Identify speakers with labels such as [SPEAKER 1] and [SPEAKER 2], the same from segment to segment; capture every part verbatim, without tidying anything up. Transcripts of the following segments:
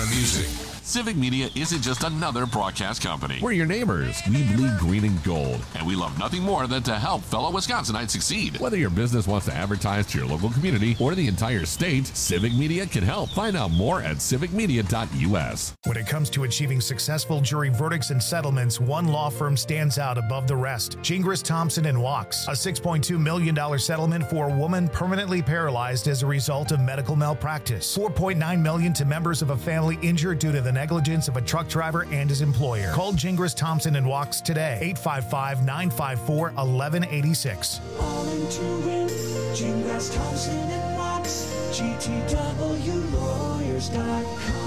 [SPEAKER 1] fun music.
[SPEAKER 2] Civic Media isn't just another broadcast company.
[SPEAKER 3] We're your neighbors. We bleed green and gold.
[SPEAKER 2] And we love nothing more than to help fellow Wisconsinites succeed.
[SPEAKER 3] Whether your business wants to advertise to your local community or the entire state, Civic Media can help. Find out more at civic media dot u s.
[SPEAKER 4] When it comes to achieving successful jury verdicts and settlements, one law firm stands out above the rest. Gingras, Thompson and Wachs. A six point two million dollars settlement for a woman permanently paralyzed as a result of medical malpractice. four point nine million dollars to members of a family injured due to the negligence of a truck driver and his employer. Call Gingras, Thompson and Wachs today. eight five five, nine five four, one one eight six.
[SPEAKER 5] All in to win. Gingras, Thompson and Wachs. G T W lawyers dot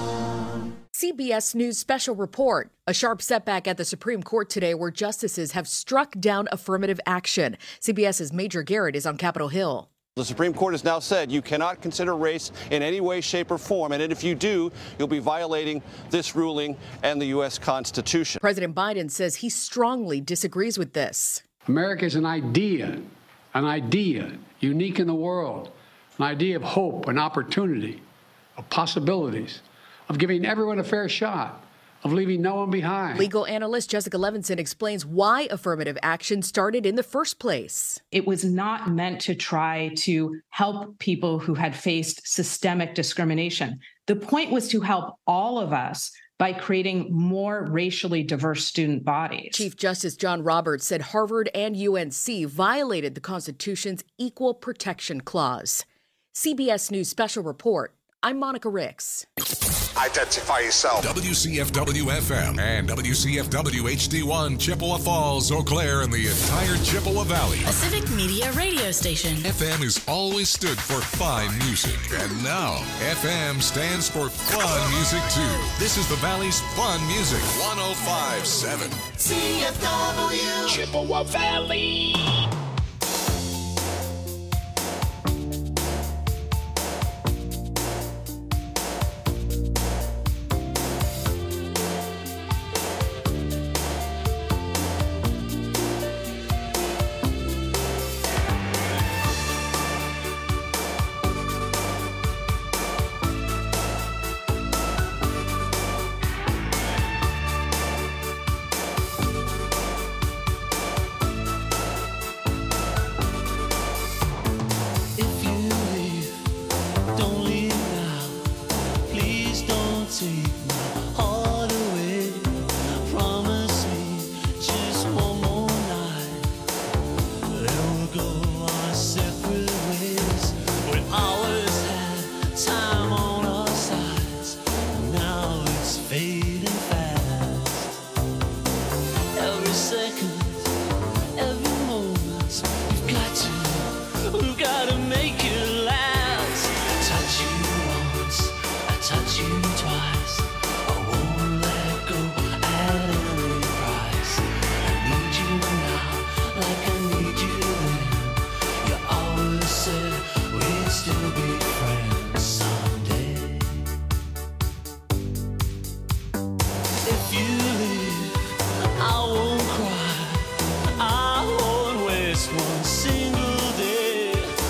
[SPEAKER 5] com.
[SPEAKER 6] C B S News special report. A sharp setback at the Supreme Court today where justices have struck down affirmative action. CBS's Major Garrett is on Capitol Hill.
[SPEAKER 7] The Supreme Court has now said you cannot consider race in any way, shape, or form, and if you do, you'll be violating this ruling and the U S Constitution.
[SPEAKER 6] President Biden says he strongly disagrees with this.
[SPEAKER 8] America is an idea, an idea unique in the world, an idea of hope and opportunity, of possibilities, of giving everyone a fair shot, of leaving no one behind.
[SPEAKER 6] Legal analyst Jessica Levinson explains why affirmative action started in the first place.
[SPEAKER 9] It was not meant to try to help people who had faced systemic discrimination. The point was to help all of us by creating more racially diverse student bodies.
[SPEAKER 6] Chief Justice John Roberts said Harvard and U N C violated the Constitution's Equal Protection Clause. C B S News Special Report. I'm Monica Ricks.
[SPEAKER 1] Identify yourself. W C F W F M and W C F W H D one, Chippewa Falls, Eau Claire, and the entire Chippewa Valley.
[SPEAKER 10] A Civic Media radio station.
[SPEAKER 1] F M has always stood for fine music. And now, F M stands for fun music, too. This is the Valley's fun music. one oh five point seven.
[SPEAKER 5] C F W.
[SPEAKER 11] Chippewa Valley.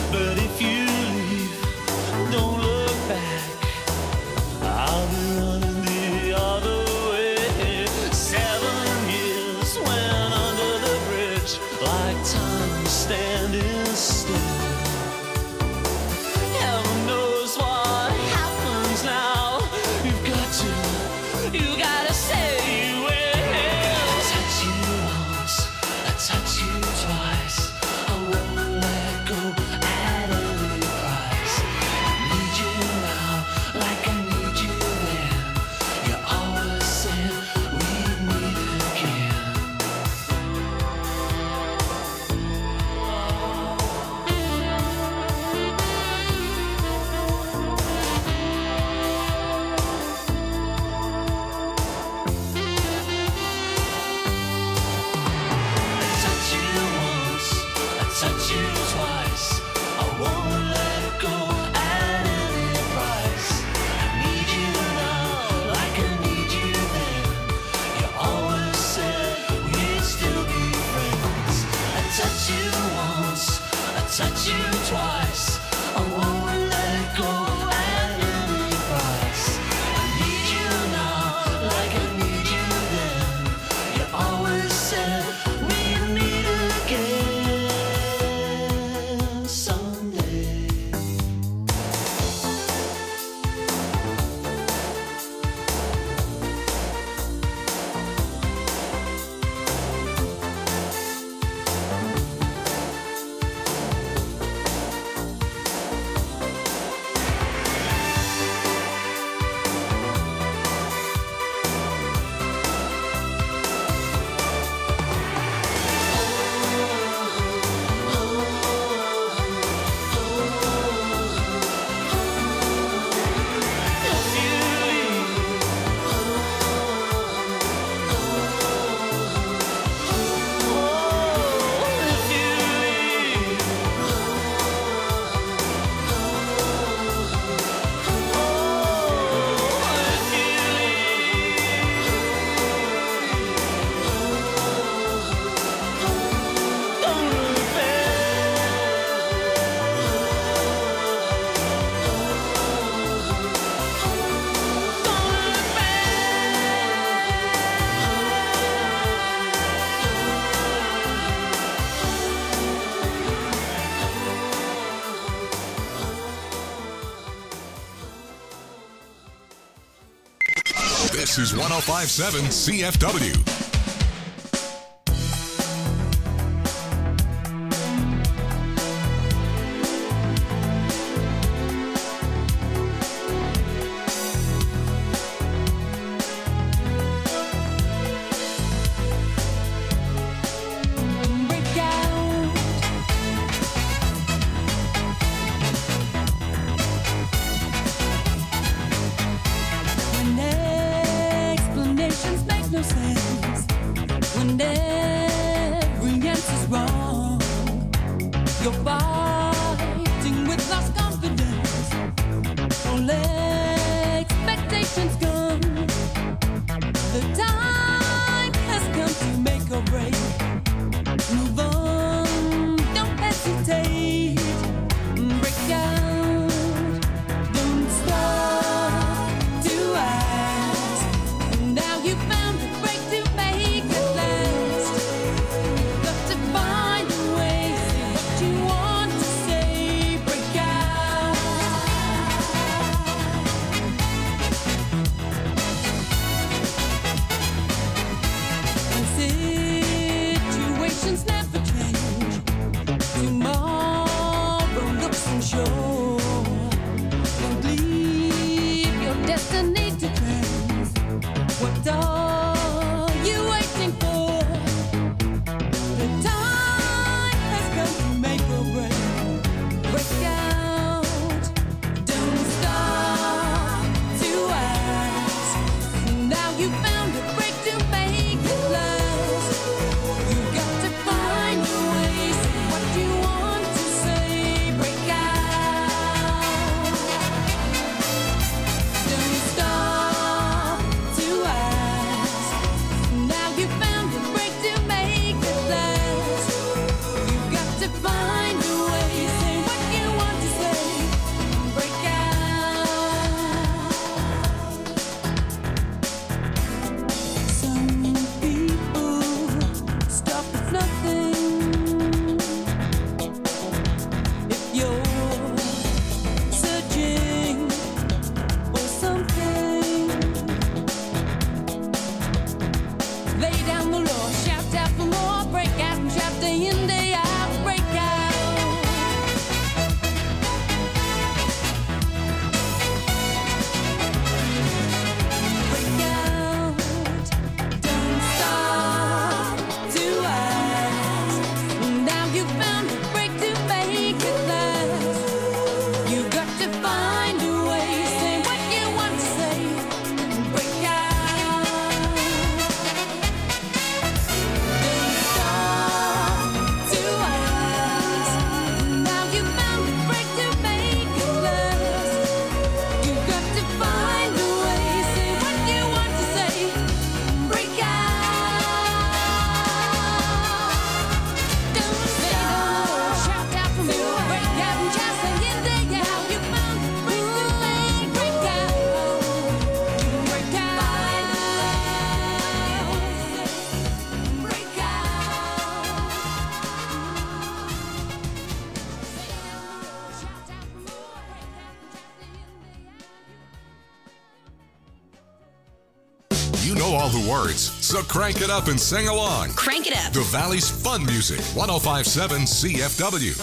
[SPEAKER 5] I'll be running
[SPEAKER 1] This is one oh five point seven C F W. You know all the words, so crank it up and sing along.
[SPEAKER 10] Crank it up.
[SPEAKER 1] The Valley's fun music, one oh five point seven C F W.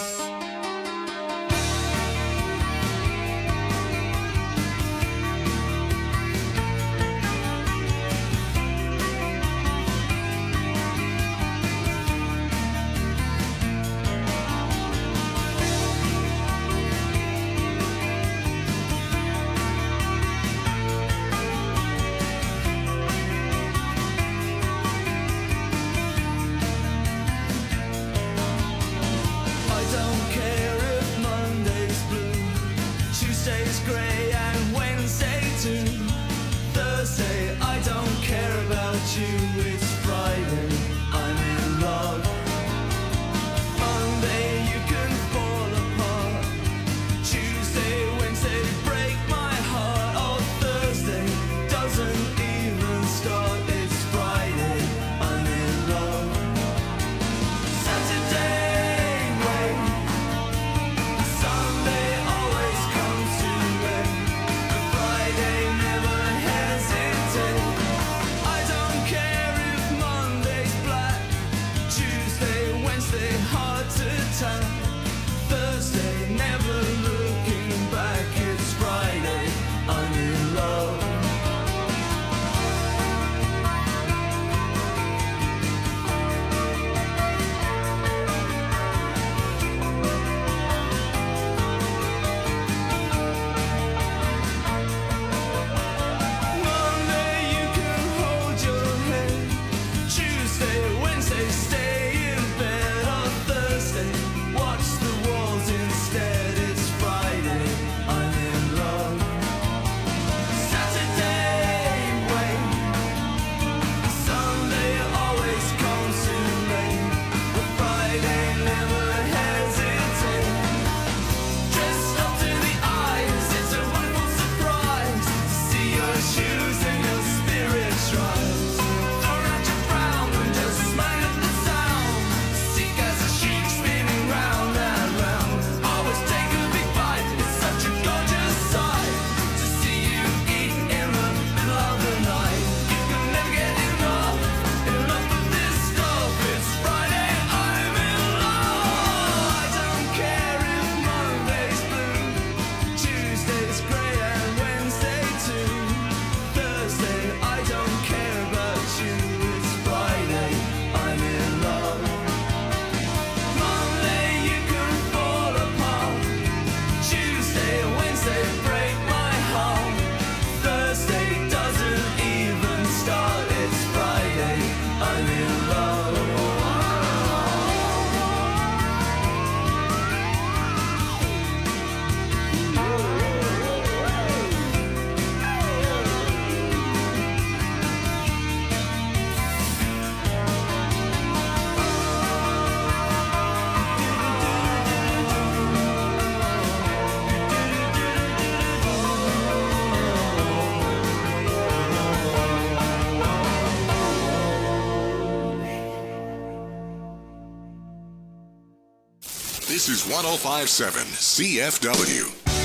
[SPEAKER 5] Friday never hesitates.
[SPEAKER 1] This is one oh five point seven C F W.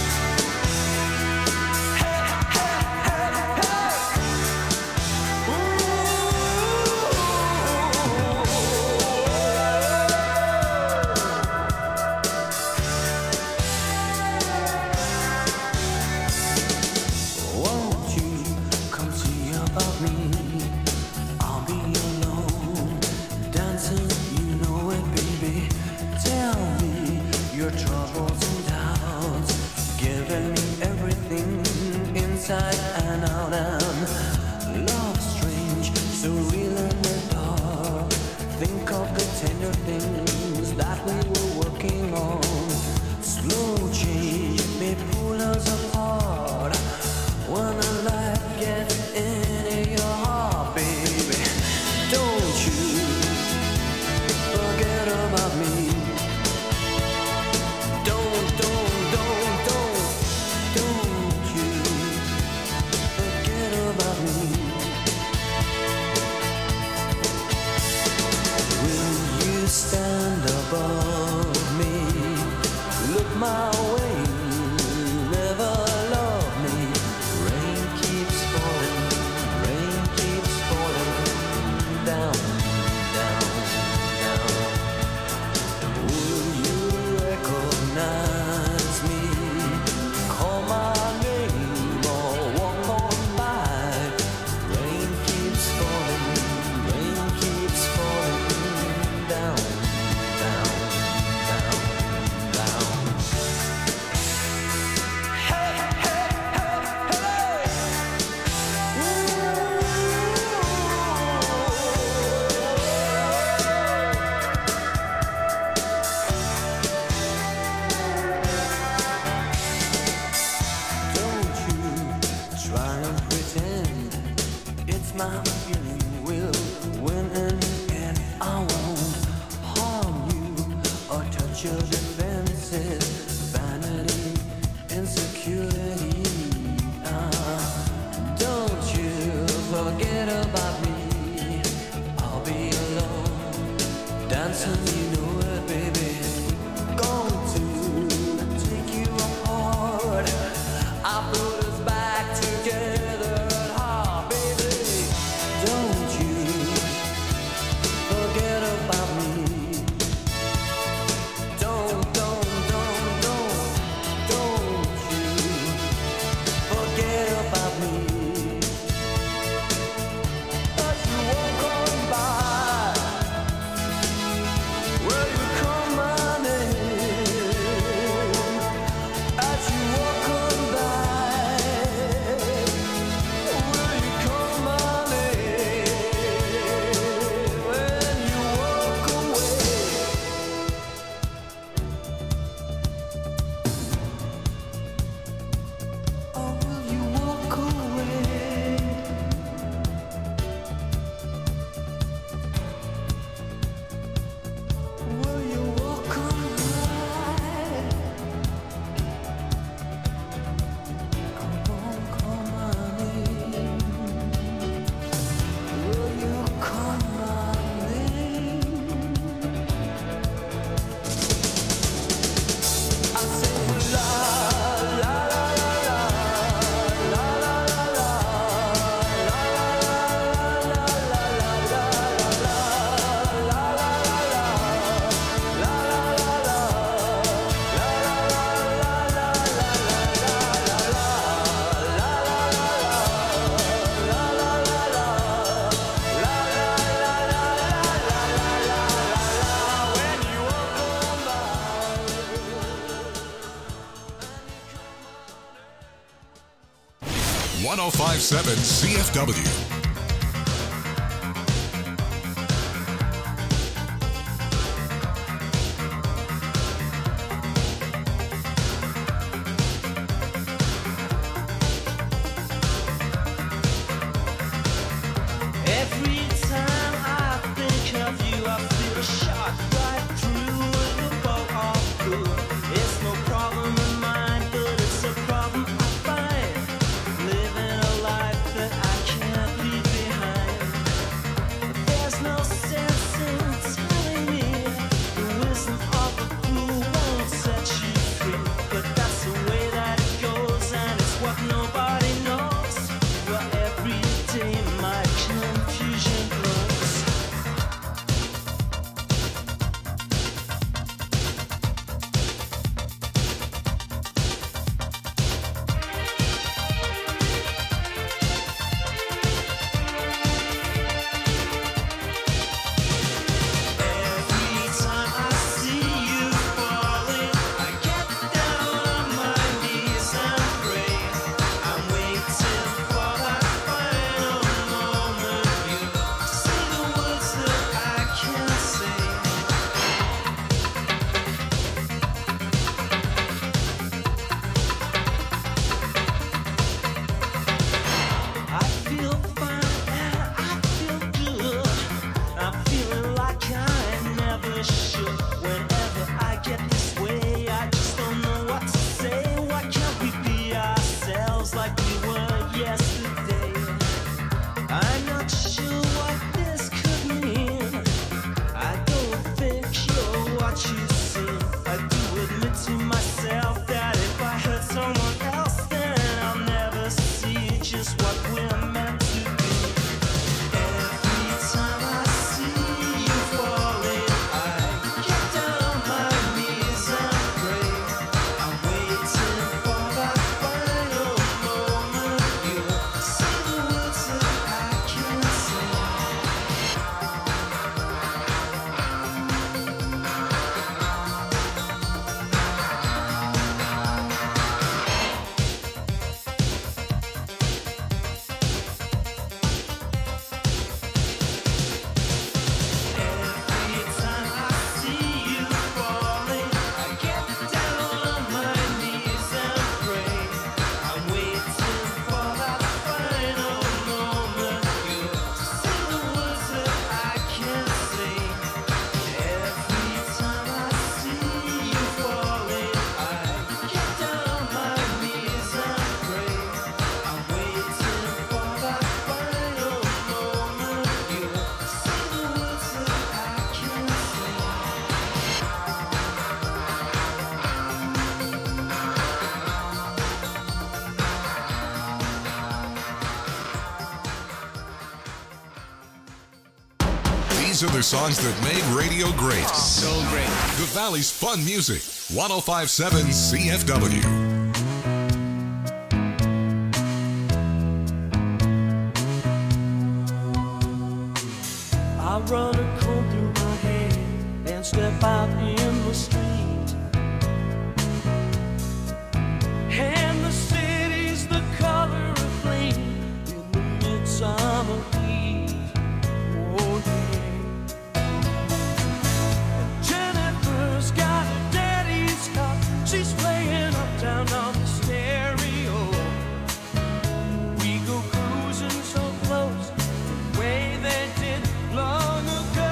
[SPEAKER 1] one oh five point seven C F W.
[SPEAKER 5] Living a life that I can't be
[SPEAKER 1] These are the songs that made radio great.
[SPEAKER 12] So great.
[SPEAKER 1] The Valley's Fun Music. one oh five point seven C F W.
[SPEAKER 5] I run a comb through my hair and step out in the street. And the city's the color of flame in the midsummer heat. Oh yeah. And Jennifer's got a daddy's car. She's playing uptown on the stereo. We go cruising so close, the way they did long ago.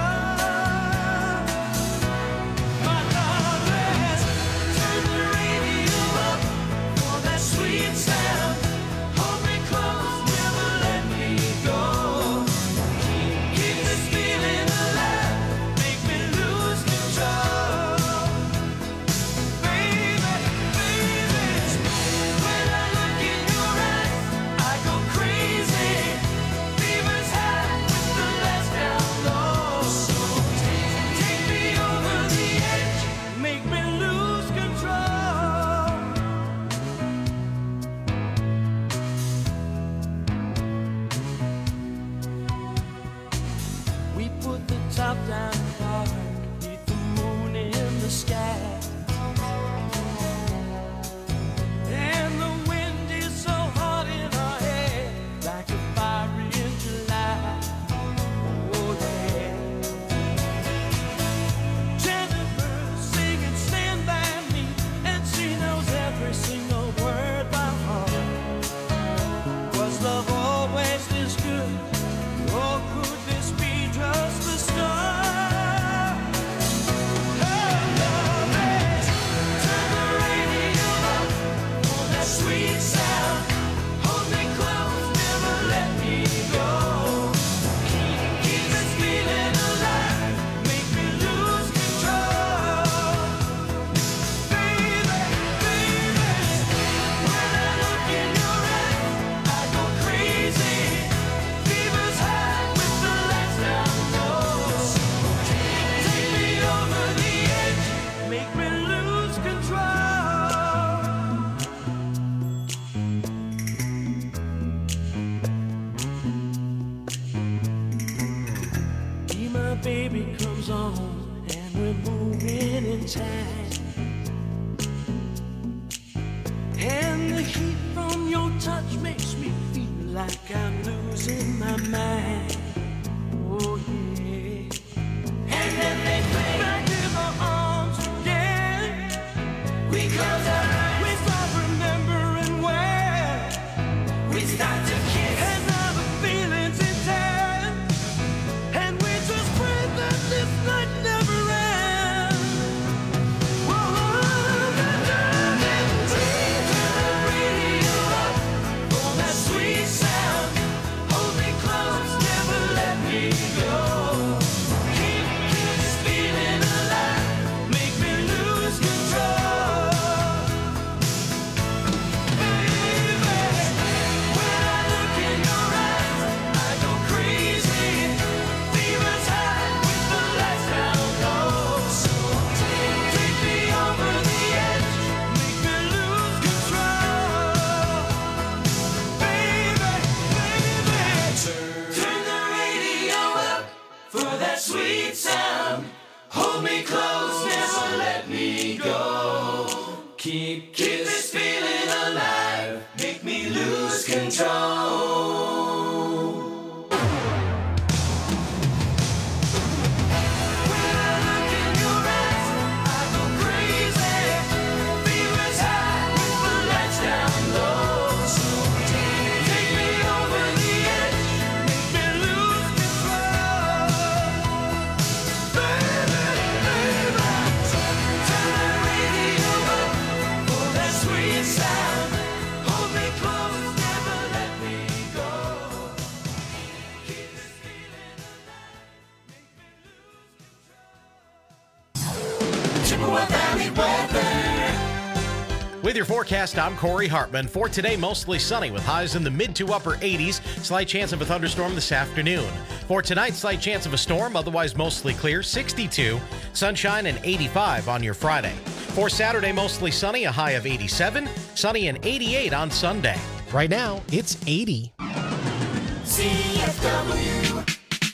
[SPEAKER 5] My darling, turn the radio up for that sweet sound. Hold me close, never let me go. Keep this feeling alive, make me lose control. Baby, baby, when I look in your eyes, I go crazy. Fever's high with the lights down low. So take me over the edge, make me lose control. We put the top down hard, beneath the moon in the sky. And the wind is so hot in our hair, like a fire in July. Oh yeah. Jennifer singing Stand By Me, and she knows every single word by heart. Was love always this good, or could this be just the start? Oh, love, turn the radio up for that sweet sound. Hold me close, never let me go. Keep this feeling alive, make me lose control. Baby, baby, when I look in your eyes, I go crazy. Fever's high with the lights down low. Take me over the edge, make me lose control. Be My Baby comes on, and we're moving in time. And the heat from your touch makes me feel like I'm losing my mind. Oh yeah. And then they play back in my arms again. We close our eyes, we start remembering where we start to kiss. And now the feeling's intense, and we just pray that this night never ends. Whoa, turn the radio up for that sweet sound. Hold me close, never let me go. Keep, keep this feeling alive, make me lose control. Baby, when I look in your eyes, I go crazy. Fever's high with the lights down low. So take me over the edge, make me lose control. Baby, baby, turn the radio up for that sweet sound. Hold me close, never let me go. Keep, keep this feeling alive, make me lose control. When I look in your eyes, I go crazy. Fever's high with the lights down low. So take me over the edge, make me lose control. Baby, baby, turn the radio up for that sweet sound. Hold me close, never let me go. Keep this feeling alive, make me lose control. Chippewa Valley weather.
[SPEAKER 12] With your forecast, I'm Corey Hartman. For today, mostly sunny with highs in the mid to upper eighties. Slight chance of a thunderstorm this afternoon. For tonight, slight chance of a storm, otherwise mostly clear, sixty-two. Sunshine and eighty-five on your Friday. For Saturday, mostly sunny, a high of eighty-seven. Sunny and eighty-eight on Sunday. Right now, it's eighty.
[SPEAKER 5] C F W.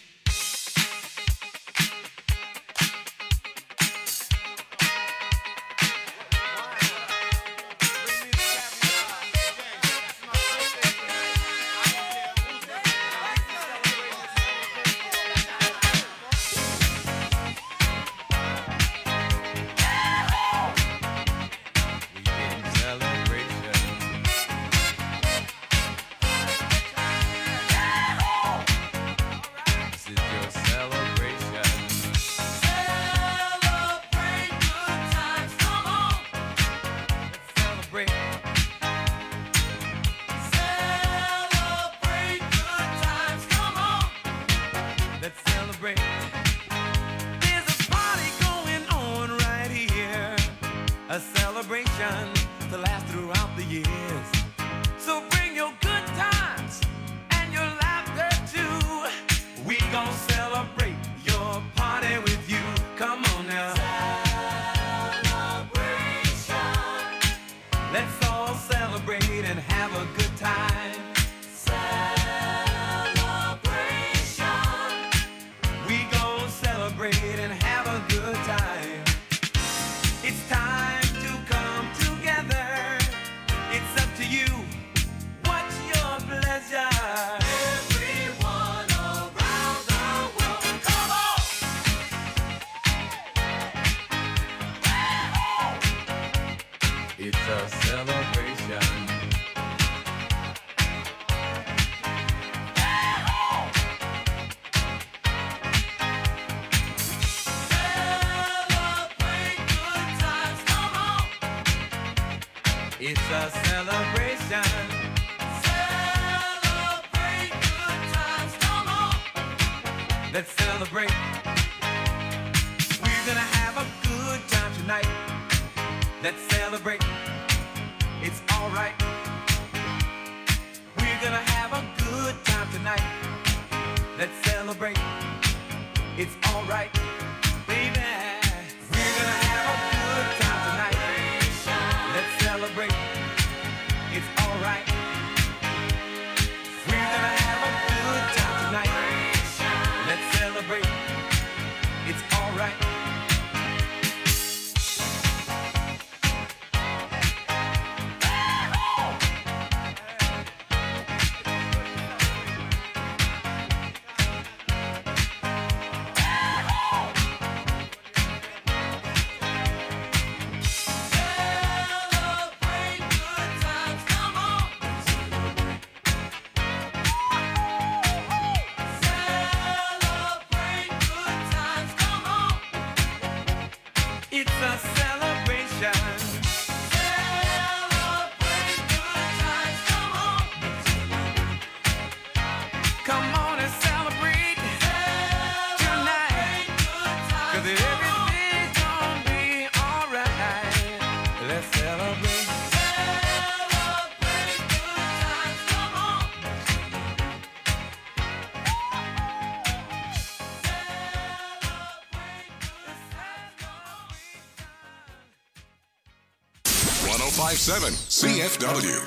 [SPEAKER 1] one oh five point seven C F W.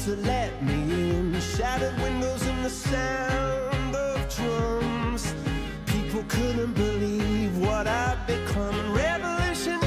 [SPEAKER 5] to let me in. Shattered windows and the sound of drums. People couldn't believe what I'd become. Revolutionaries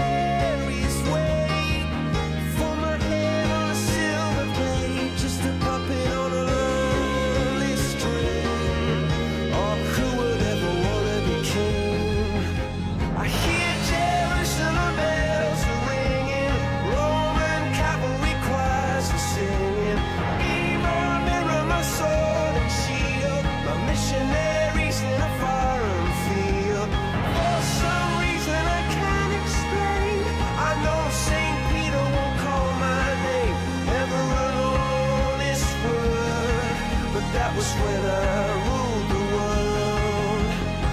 [SPEAKER 5] wait for my head on a silver plate, just a puppet on a lonely string. Oh, who would ever want to be king? I hear Jerusalem bells are ringing, Roman cavalry choirs are singing. Be my mirror, my sword and shield, my missionaries in a foreign field. For some reason I can't explain, I know Saint Peter won't call my name, never an honest word, but that was when I ruled the world.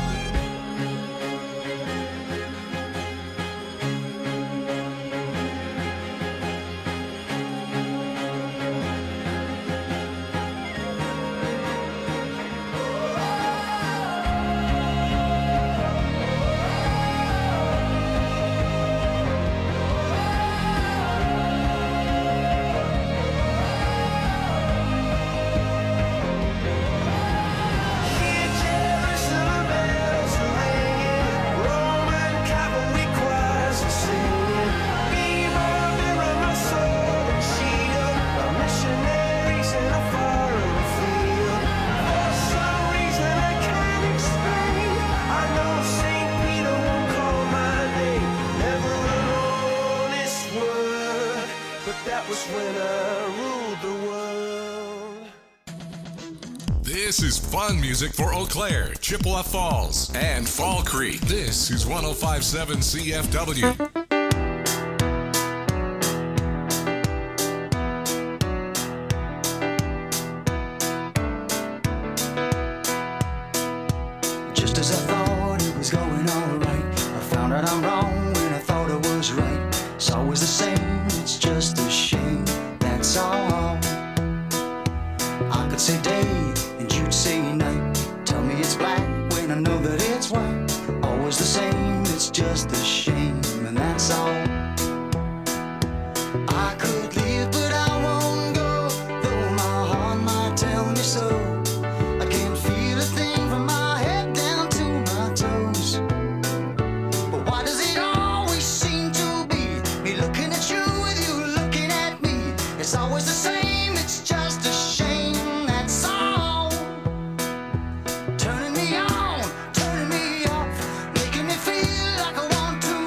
[SPEAKER 5] Hear Jerusalem bells are ringing, Roman cavalry choirs are singing. Be my mirror, my sword and shield, my missionaries in a foreign field. For some reason I can't explain, I know Saint Peter won't call my name, never an honest word, but that was when I ruled the world.
[SPEAKER 1] This is fun music for Eau Claire, Chippewa Falls, and Fall Creek. This is one oh five point seven C F W.
[SPEAKER 13] Just as I thought it was going all right, I found out I'm wrong when I thought I was right. It's always the same, it's just a shame, that's all. I could say day and you'd say night. Tell me it's black when I know that it's white. Always the same, it's just a shame, and that's all. I could leave, but I won't go, though my heart might tell me so. I can't feel a thing from my head down to my toes. But why does it always seem to be me looking at you with you looking at me? It's always the same, it's just a shame, that's all. Turning me on, turning me off, making me feel like I want to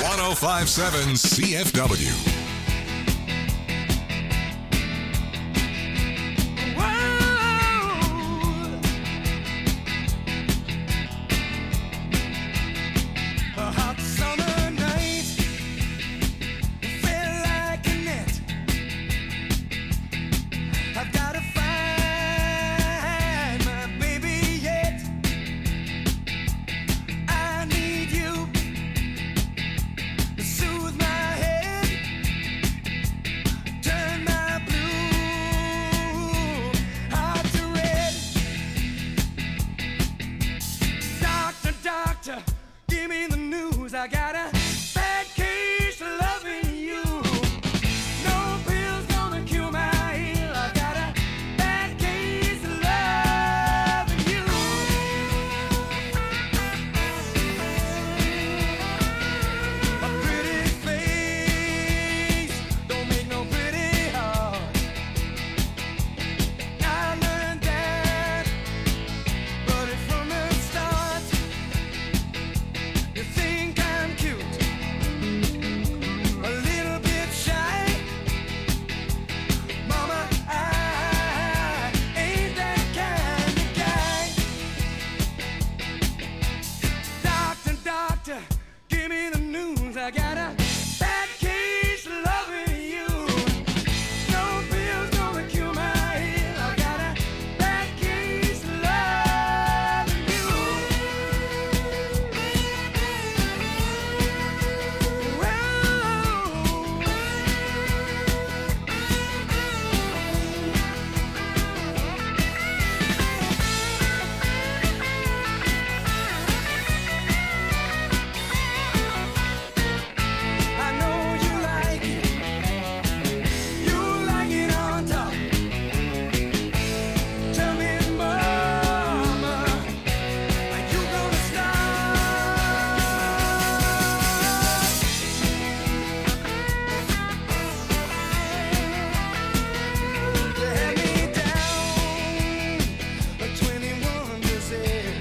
[SPEAKER 1] one oh five point seven C F W.
[SPEAKER 5] A hot summer night, it felt like a net. I've gotta find my baby yet. I need you to soothe my head, turn my blue heart to red. Doctor, doctor, give me the news. I got a bad case of loving you. No pill's gonna cure my ill. I got a bad case of loving you. A pretty face don't make no pretty heart. I learned that, but it's from the start. You think I'm cute, a little bit shy. Mama, I ain't that kind of guy. Doctor, doctor, give me the news. I got a bad case of loving you. No pill's gonna cure my ill. I got a bad case of loving you. I know you like it. You like it on top. Tell me, mama, are you gonna stop? You had me down a twenty-one percent.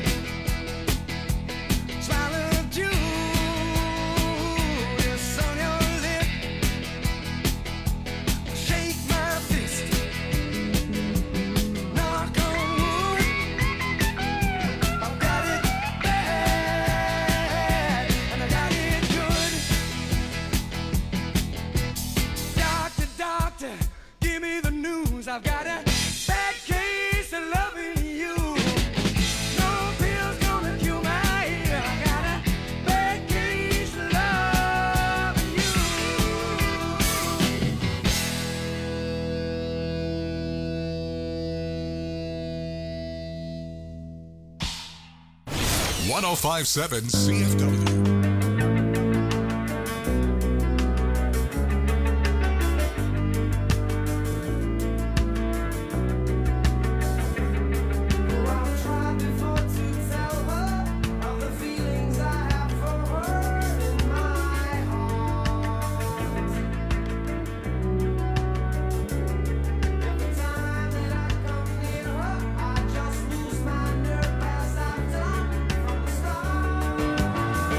[SPEAKER 5] Smile of Judas on your lip. Shake my fist. Knock on wood. I've got it bad, and I got it good. Doctor, doctor, give me the news. I've got a bad case of loving you. No pill's gonna cure my ill. I got a bad case of loving you.
[SPEAKER 1] one oh five point seven C F W.
[SPEAKER 5] I've tried before to tell her of the feelings I have for her in my heart. Every time that I come near her, I just lose my nerve as I've done from the start.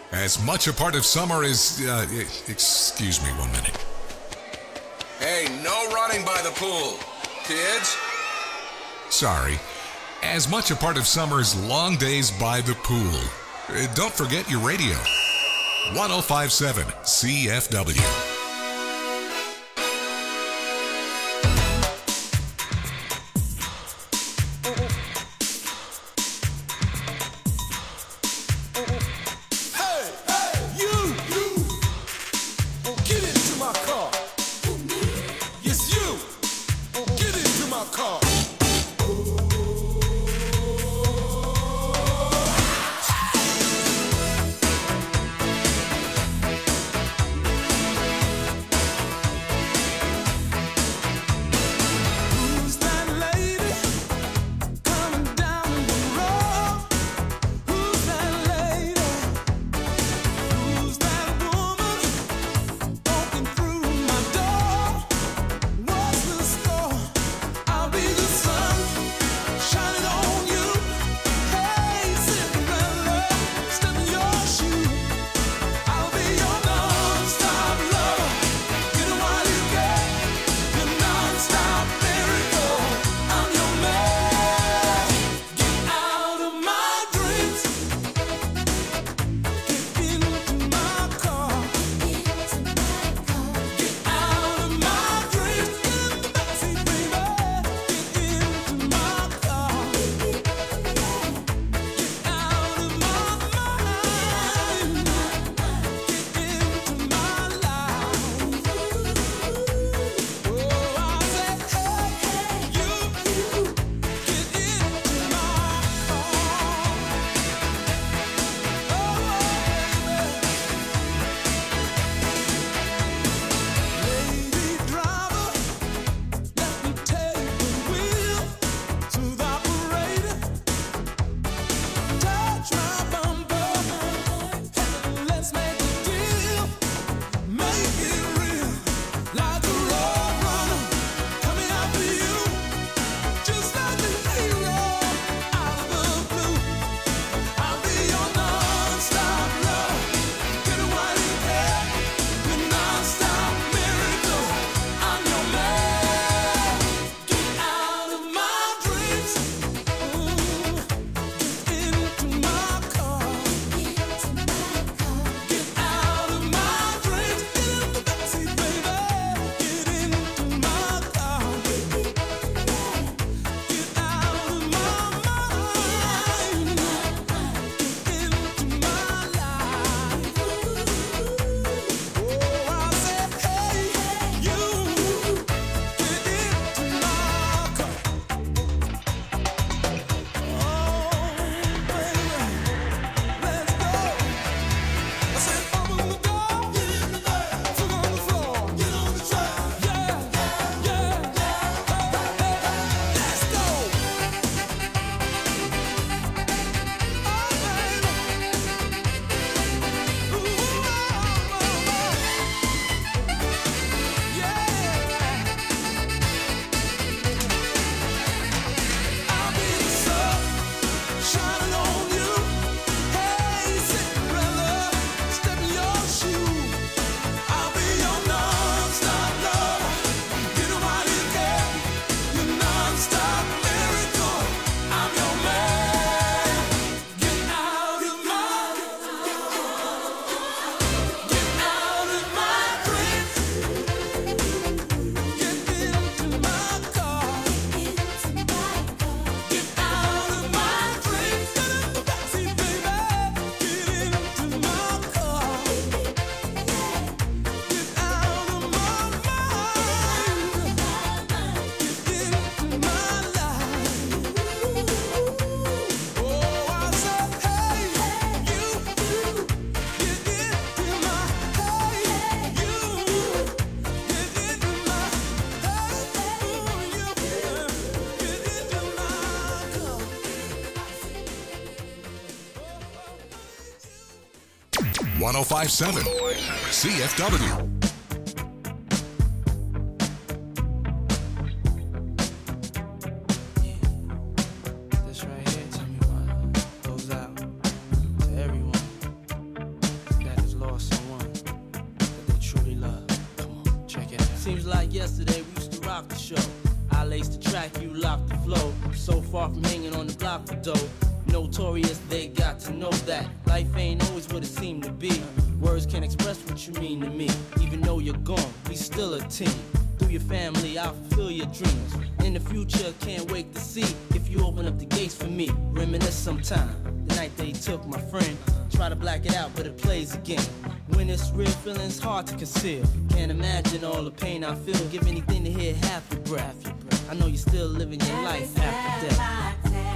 [SPEAKER 1] As much a part of summer as, uh, excuse me one minute.
[SPEAKER 14] Hey, no running by the pool. Kids?
[SPEAKER 1] Sorry. As much a part of summer as long days by the pool. Uh, don't forget your radio. one oh five point seven C F W. one oh five point seven C F W.
[SPEAKER 15] Seems like yesterday we used to rock the show. I laced the track, you locked the flow. So far from hanging on the block for dough. Notorious, they got to know that life ain't always what it seemed to be. Words can't express what you mean to me. Even though you're gone, we still a team. Through your family, I'll fulfill your dreams. In the future, can't wait to see if you open up the gates for me. Reminisce sometime, the night they took my friend. Try to black it out, but it plays again. When it's real, feeling's hard to conceal. Can't imagine all the pain I feel. Give anything to hear half your breath. I know you're still living your life after death.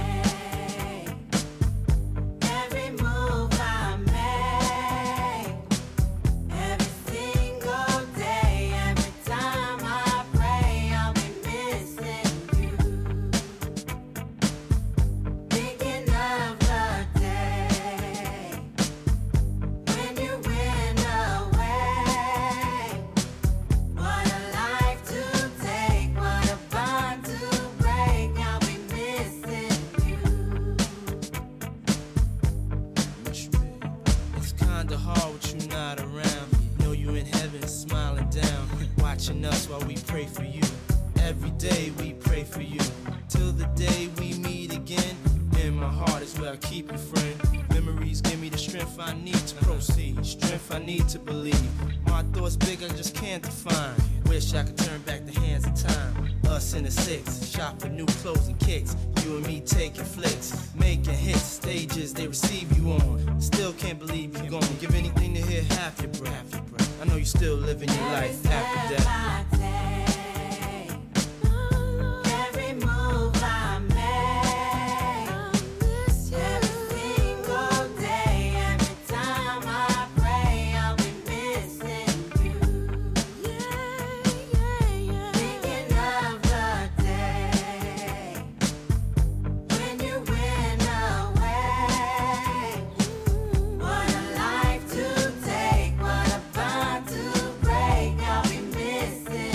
[SPEAKER 15] Us while we pray for you. Every day we pray for you. Till the day we meet again. In my heart is where I keep you, friend. Memories give me the strength I need to proceed. Strength I need to believe. My thoughts big, I just can't define. Wish I could turn back the hands of time. Us in the six, shop for new clothes and kicks. You and me taking flicks, making hits, stages they receive you on. Still can't believe you're gone. Give anything to hear half your breath. I know you're still living your life after death.
[SPEAKER 5] Missing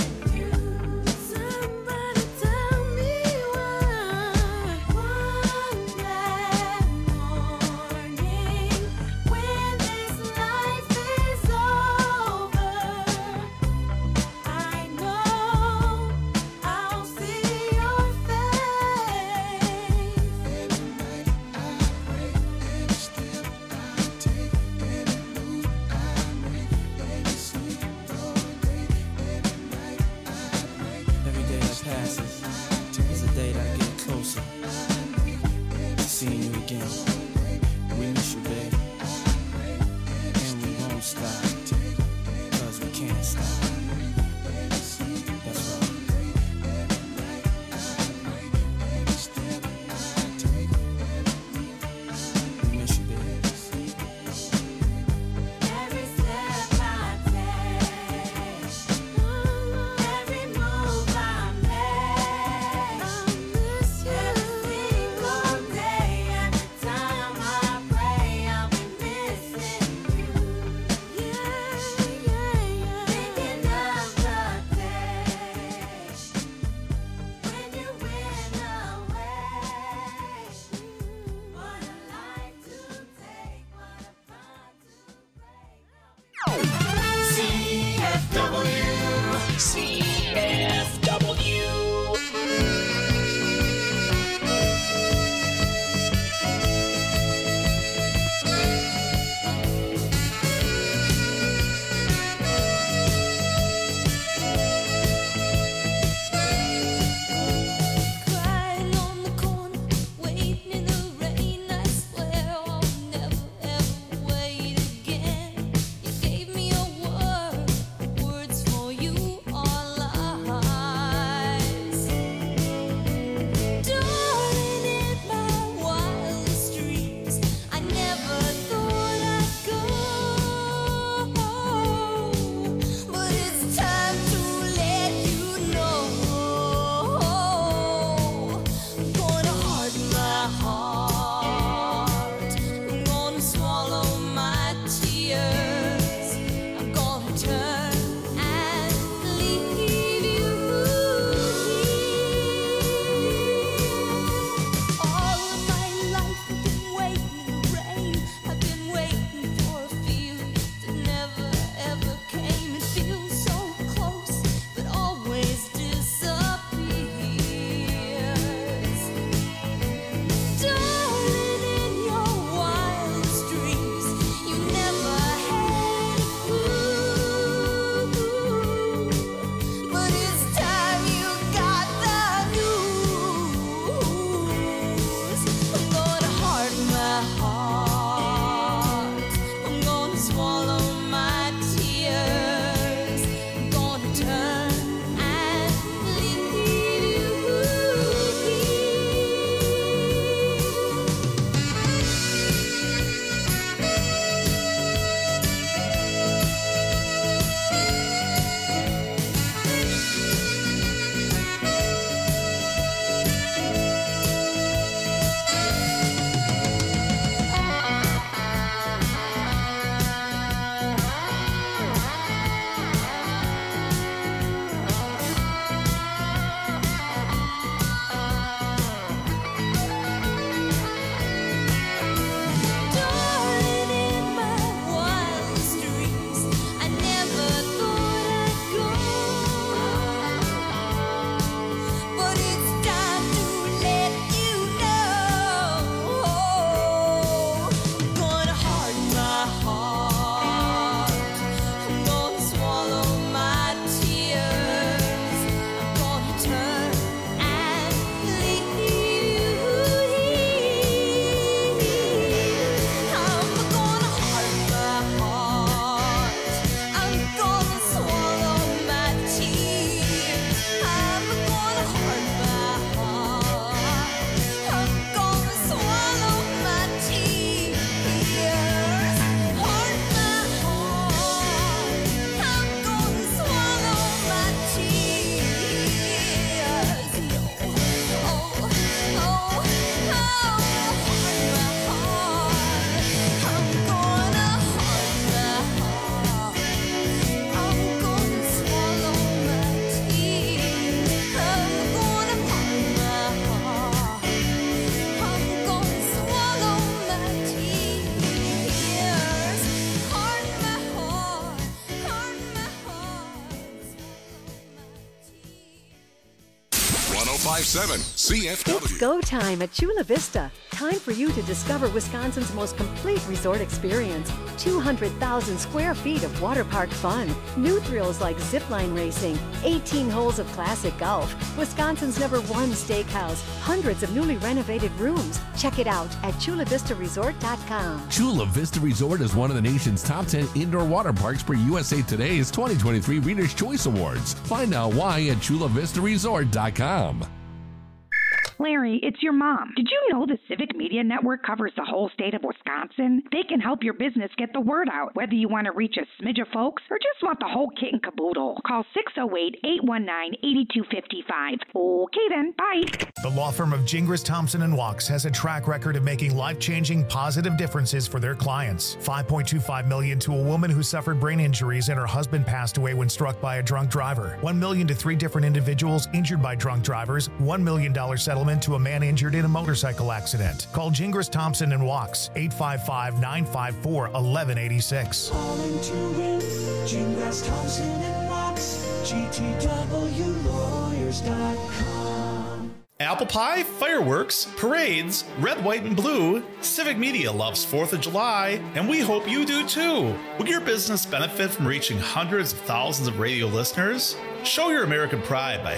[SPEAKER 1] five seven C F W.
[SPEAKER 16] It's go time at Chula Vista. Time for you to discover Wisconsin's most complete resort experience. two hundred thousand square feet of water park fun. New thrills like zipline racing. eighteen holes of classic golf. Wisconsin's number one steakhouse. Hundreds of newly renovated rooms. Check it out at chula vista resort dot com.
[SPEAKER 3] Chula Vista Resort is one of the nation's top ten indoor water parks per U S A Today's twenty twenty-three Reader's Choice Awards. Find out why at chula vista resort dot com.
[SPEAKER 17] Larry, it's your mom. Did you know the Civic Media Network covers the whole state of Wisconsin? They can help your business get the word out, whether you want to reach a smidge of folks or just want the whole kit and caboodle. Call six oh eight, eight one nine, eight two five five. Okay then, bye.
[SPEAKER 4] The law firm of Gingras, Thompson and Wachs has a track record of making life-changing positive differences for their clients. five point two five million dollars to a woman who suffered brain injuries and her husband passed away when struck by a drunk driver. one million dollars to three different individuals injured by drunk drivers. one million dollars settlement to a man injured in a motorcycle accident. Call Gingras, Thompson and Wachs, eight five five, nine five four, one one eight six.
[SPEAKER 5] Calling to win, Gingras, Thompson and Wachs, G T W lawyers dot com.
[SPEAKER 18] Apple pie, fireworks, parades, red, white, and blue. Civic Media loves fourth of July, and we hope you do too. Will your business benefit from reaching hundreds of thousands of radio listeners? Show your American pride by